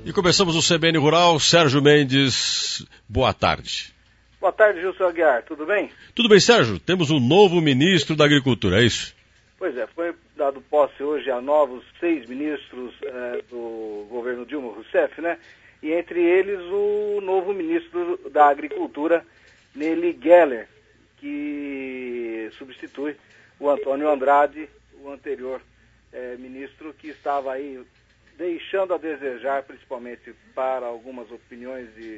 E começamos o CBN Rural. Sérgio Mendes, boa tarde. Boa tarde, Gilson Aguiar. Tudo bem? Tudo bem, Sérgio. Temos um novo ministro da Agricultura, é isso? Pois é, foi dado posse hoje a novos 6 ministros do governo Dilma Rousseff, né? E entre eles o novo ministro da Agricultura, Nery Geller, que substitui o Antônio Andrade, o anterior ministro, que estava aí deixando a desejar, principalmente para algumas opiniões de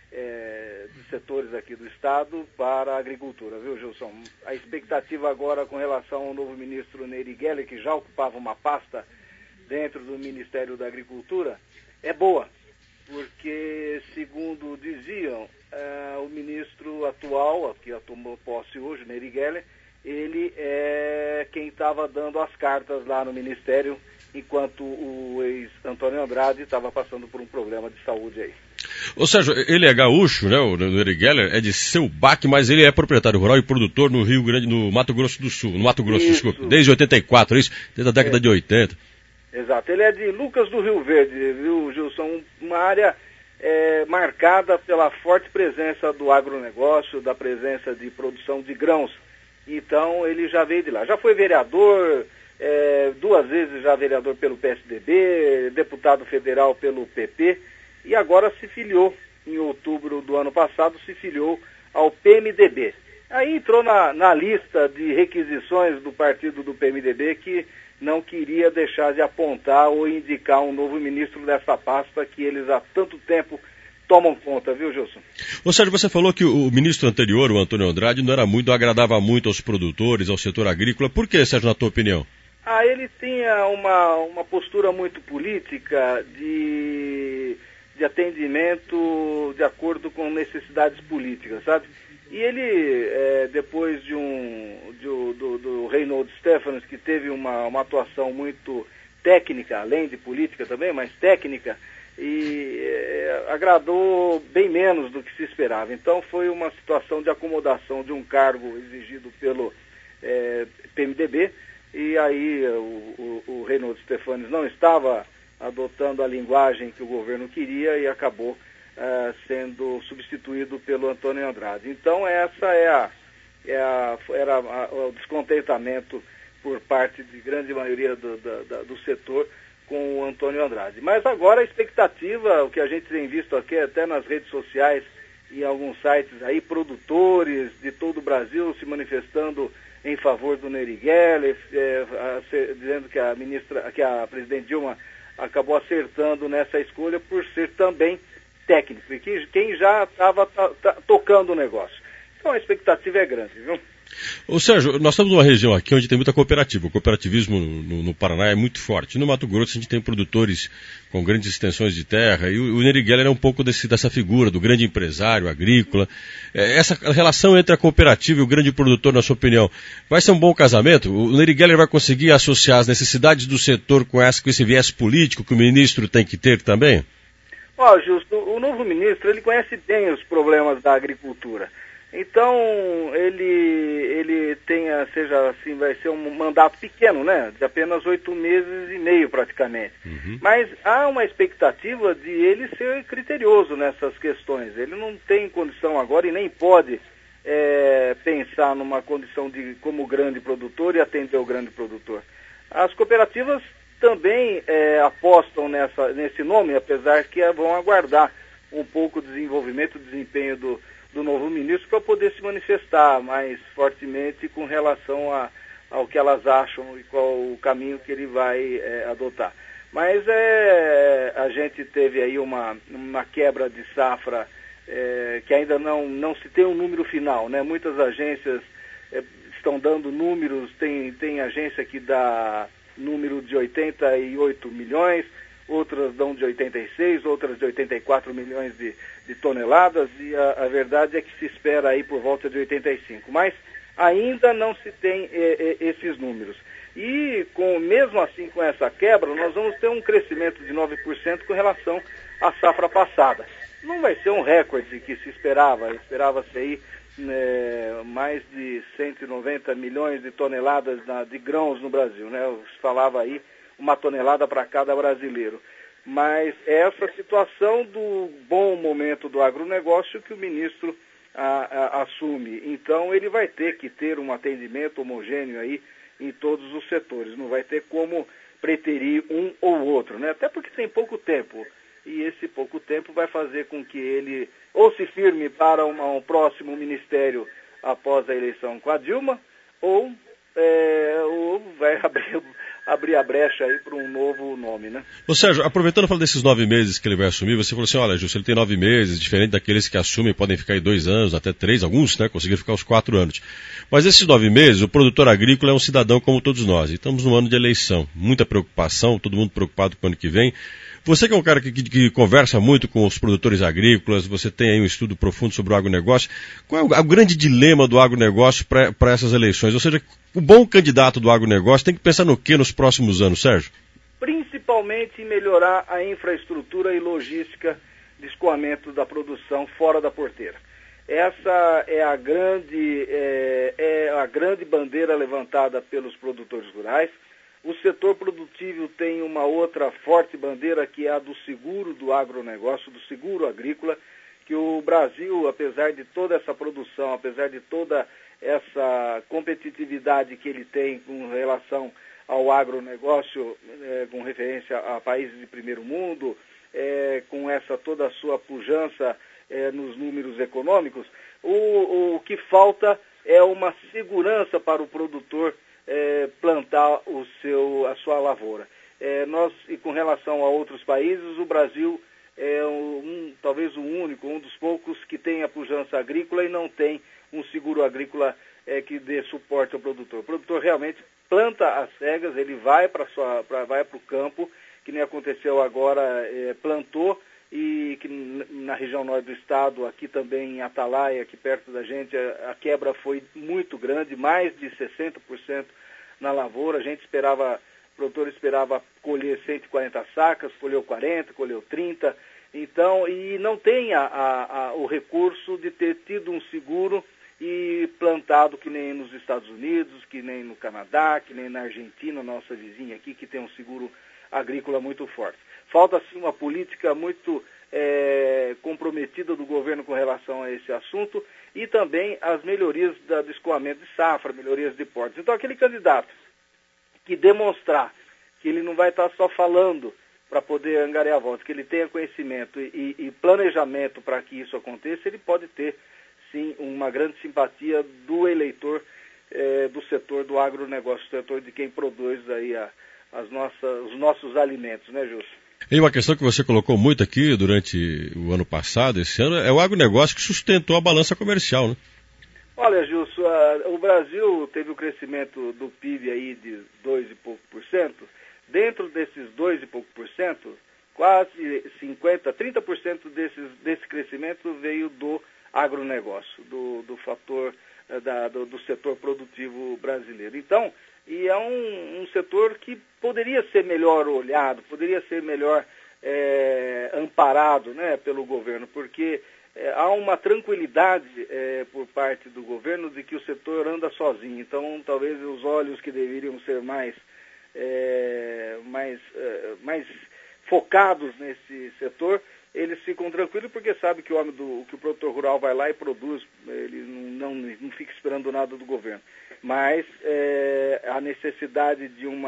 setores aqui do Estado, para a agricultura, viu, Gilson? A expectativa agora com relação ao novo ministro Nery Geller, que já ocupava uma pasta dentro do Ministério da Agricultura, é boa, porque, segundo diziam, o ministro atual, que tomou posse hoje, Nery Geller, ele é quem estava dando as cartas lá no Ministério, enquanto o ex-Antônio Andrade estava passando por um problema de saúde aí. Ô Sérgio, ele é gaúcho, né? O Nery Geller é de Seu Baque, mas ele é proprietário rural e produtor no Rio Grande, no Mato Grosso do Sul, desculpa, desde 84, isso, desde a década de 80. Exato, ele é de Lucas do Rio Verde, viu, Gilson? Uma área marcada pela forte presença do agronegócio, da presença de produção de grãos. Então ele já veio de lá. Já foi vereador, 2 vezes já vereador pelo PSDB, deputado federal pelo PP, e agora se filiou, em outubro do ano passado, se filiou ao PMDB. Aí entrou na lista de requisições do partido do PMDB, que não queria deixar de apontar ou indicar um novo ministro dessa pasta que eles há tanto tempo tomam conta, viu, Gilson? Ô Sérgio, você falou que o ministro anterior, o Antônio Andrade, não agradava muito aos produtores, ao setor agrícola. Por que, Sérgio, na tua opinião? Ele tinha uma postura muito política de atendimento de acordo com necessidades políticas, sabe? E ele, depois do Reinhold Stephanus, que teve uma atuação muito técnica, além de política também, mas técnica, e agradou bem menos do que se esperava. Então foi uma situação de acomodação de um cargo exigido pelo PMDB, e aí o Reinhold Stephanus não estava adotando a linguagem que o governo queria e acabou sendo substituído pelo Antônio Andrade. Então essa era o descontentamento por parte de grande maioria do setor com o Antônio Andrade. Mas agora a expectativa, o que a gente tem visto aqui até nas redes sociais e em alguns sites aí, produtores de todo o Brasil se manifestando em favor do Nery Geller, dizendo que a presidente Dilma acabou acertando nessa escolha por ser também técnico, e quem já estava tocando o negócio. Então a expectativa é grande, viu? Ô Sérgio, nós estamos numa região aqui onde tem muita cooperativa. O cooperativismo no Paraná é muito forte. No Mato Grosso a gente tem produtores com grandes extensões de terra, e o Nery Geller é um pouco dessa figura do grande empresário agrícola. Essa relação entre a cooperativa e o grande produtor, na sua opinião, vai ser um bom casamento? O Nery Geller vai conseguir associar as necessidades do setor com esse viés político que o ministro tem que ter também? Justo, o novo ministro, ele conhece bem os problemas da agricultura. Então, ele vai ser um mandato pequeno, né? De apenas 8 meses e meio, praticamente. Uhum. Mas há uma expectativa de ele ser criterioso nessas questões. Ele não tem condição agora e nem pode pensar numa condição como grande produtor e atender o grande produtor. As cooperativas também apostam nesse nome, apesar que vão aguardar um pouco o desenvolvimento, o desempenho do novo ministro para poder se manifestar mais fortemente com relação ao que elas acham e qual o caminho que ele vai adotar. Mas a gente teve aí uma quebra de safra que ainda não se tem um número final, né? Muitas agências estão dando números, tem agência que dá número de 88 milhões, outras dão de 86, outras de 84 milhões de toneladas, e a verdade é que se espera aí por volta de 85. Mas ainda não se tem esses números. E mesmo assim, com essa quebra, nós vamos ter um crescimento de 9% com relação à safra passada. Não vai ser um recorde que se esperava-se aí mais de 190 milhões de toneladas de grãos no Brasil, né? Se falava aí 1 tonelada para cada brasileiro. Mas essa situação do bom momento do agronegócio que o ministro assume. Então ele vai ter que ter um atendimento homogêneo aí em todos os setores, não vai ter como preterir um ou outro, né? Até porque tem pouco tempo, e esse pouco tempo vai fazer com que ele ou se firme para um próximo ministério após a eleição com a Dilma, ou vai abrir a brecha aí para um novo nome, né? Ô Sérgio, aproveitando falar desses 9 meses que ele vai assumir, você falou assim, olha, Justo, ele tem 9 meses, diferente daqueles que assumem, podem ficar aí 2 anos, até 3, alguns, né, conseguiram ficar os 4 anos. Mas esses 9 meses, o produtor agrícola é um cidadão como todos nós, e estamos num ano de eleição, muita preocupação, todo mundo preocupado com o ano que vem. Você que é um cara que conversa muito com os produtores agrícolas, você tem aí um estudo profundo sobre o agronegócio, qual é o grande dilema do agronegócio para essas eleições? Ou seja, o bom candidato do agronegócio tem que pensar no que nos próximos anos, Sérgio? Principalmente em melhorar a infraestrutura e logística de escoamento da produção fora da porteira. Essa é a grande bandeira levantada pelos produtores rurais. O setor produtivo tem uma outra forte bandeira, que é a do seguro do agronegócio, do seguro agrícola, que o Brasil, apesar de toda essa produção, apesar de toda essa competitividade que ele tem com relação ao agronegócio, com referência a países de primeiro mundo, com essa toda a sua pujança nos números econômicos, o que falta é uma segurança para o produtor plantar a sua lavoura. E com relação a outros países, o Brasil é talvez o único, um dos poucos que tem a pujança agrícola e não tem um seguro agrícola que dê suporte ao produtor. O produtor realmente planta às cegas, ele vai para o campo, que nem aconteceu agora, plantou, e que na região norte do estado, aqui também em Atalaia, aqui perto da gente, a quebra foi muito grande, mais de 60% na lavoura. O produtor esperava colher 140 sacas, colheu 40, colheu 30, então, e não tem o recurso de ter tido um seguro e plantado que nem nos Estados Unidos, que nem no Canadá, que nem na Argentina, nossa vizinha aqui, que tem um seguro agrícola muito forte. Falta, sim, uma política muito comprometida do governo com relação a esse assunto e também as melhorias do escoamento de safra, melhorias de portos. Então, aquele candidato que demonstrar que ele não vai estar só falando para poder angariar votos, que ele tenha conhecimento e planejamento para que isso aconteça, ele pode ter, sim, uma grande simpatia do eleitor do setor do agronegócio, setor de quem produz aí os nossos alimentos, né, Justo? E uma questão que você colocou muito aqui durante o ano passado, esse ano, é o agronegócio que sustentou a balança comercial, né? Olha, Gilson, o Brasil teve o crescimento do PIB aí de 2 e pouco por cento. Dentro desses 2 e pouco por cento, quase 30% desse crescimento veio do agronegócio, do fator do setor produtivo brasileiro. Então, e é um setor que poderia ser melhor olhado, poderia ser melhor amparado, né, pelo governo, porque há uma tranquilidade por parte do governo de que o setor anda sozinho. Então, talvez os olhos que deveriam ser mais focados nesse setor, eles ficam tranquilos porque sabe que que o produtor rural vai lá e produz, ele não fica esperando nada do governo. Mas a necessidade de um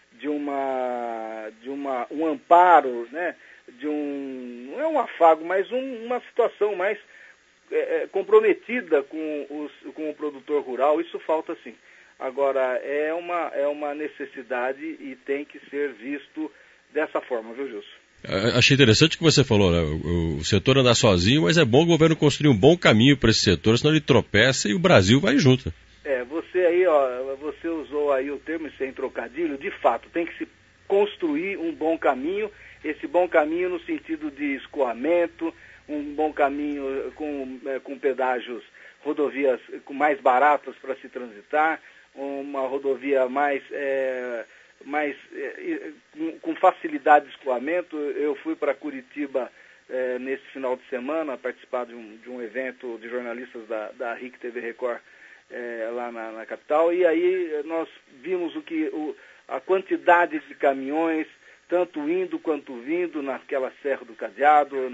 amparo, né, não é um afago, mas uma situação mais comprometida com o produtor rural, isso falta sim. Agora, é uma necessidade e tem que ser visto dessa forma, viu, Gilson? Achei interessante o que você falou, né? O setor andar sozinho, mas é bom o governo construir um bom caminho para esse setor, senão ele tropeça e o Brasil vai junto. Você usou aí o termo sem trocadilho, de fato, tem que se construir um bom caminho, esse bom caminho no sentido de escoamento, um bom caminho com pedágios, rodovias mais baratas para se transitar, uma rodovia com facilidade de escoamento. Eu fui para Curitiba nesse final de semana participar de um evento de jornalistas da RIC TV Record lá na capital, e aí nós vimos a quantidade de caminhões tanto indo quanto vindo naquela Serra do Cadeado,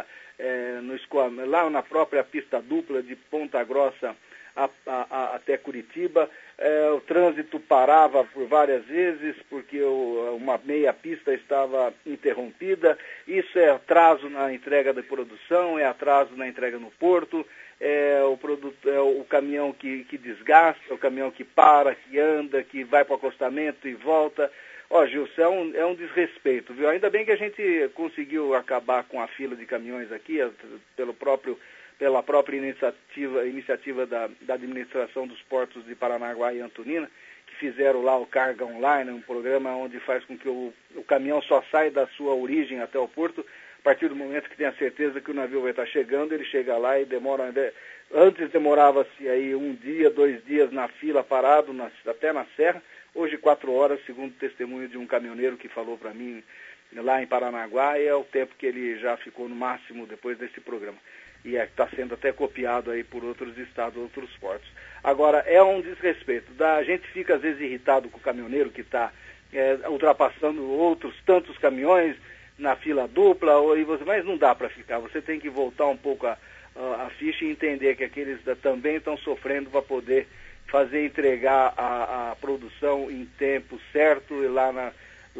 lá na própria pista dupla de Ponta Grossa até Curitiba. O trânsito parava por várias vezes porque uma meia pista estava interrompida. Isso é atraso na entrega da produção, é atraso na entrega no porto, é o caminhão que desgasta, o caminhão que para, que anda, que vai para o acostamento e volta. Gilson, é um desrespeito, viu? Ainda bem que a gente conseguiu acabar com a fila de caminhões aqui, pela própria iniciativa da administração dos portos de Paranaguá e Antonina, que fizeram lá o Carga Online, um programa onde faz com que o caminhão só saia da sua origem até o porto, a partir do momento que tem a certeza que o navio vai estar chegando, ele chega lá e antes demorava-se aí 1 dia, 2 dias na fila parado, até na serra. Hoje 4 horas, segundo o testemunho de um caminhoneiro que falou para mim lá em Paranaguá, é o tempo que ele já ficou no máximo depois desse programa. E está sendo até copiado aí por outros estados, outros portos. Agora, é um desrespeito. A gente fica às vezes irritado com o caminhoneiro que está ultrapassando outros tantos caminhões na fila dupla, mas não dá para ficar. Você tem que voltar um pouco a ficha e entender que aqueles também estão sofrendo para poder entregar a produção em tempo certo e lá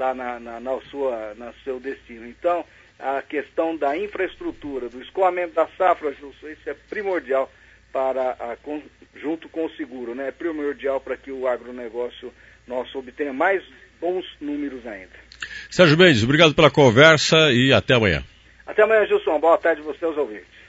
no seu destino. Então, a questão da infraestrutura, do escoamento da safra, isso é primordial junto com o seguro, né? É primordial para que o agronegócio nosso obtenha mais bons números ainda. Sérgio Mendes, obrigado pela conversa e até amanhã. Até amanhã, Gilson. Boa tarde a você, aos ouvintes.